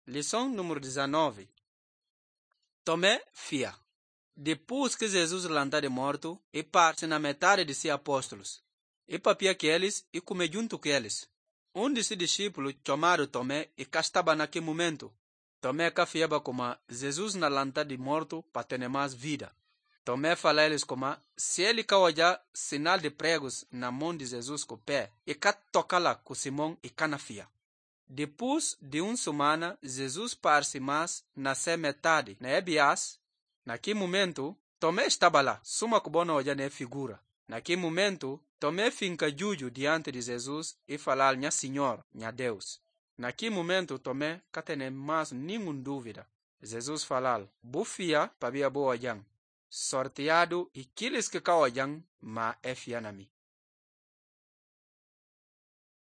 Lição número 19. Tomé fia. Depois que Jesus levantou de morto, e parte na metade de seus apóstolos, e papia que eles, e come junto com eles. De seus discípulos, chamado Tomé, e cá estava naquele momento. Tomé cafiaba como Jesus na levantada de morto para ter mais vida. Tomé fala a eles como, se ele caolhar sinal de pregos na mão de Jesus com o pé, e cá toca lá com Simão e cá na fia. Depois de uma semana, Jesus parece mais na sua metade, na Ebias. Naquele momento, Tomé estava lá, suma que bona olhar na figura. Naquele momento, Tomé finca juju diante de Jesus e falar, minha Senhor, minha Deus. Naquele momento, Tomé não tem mais nenhuma dúvida. Jesus falou, bufia para boa olhar. Sorteado e aqueles que olham, mas é fia na mim.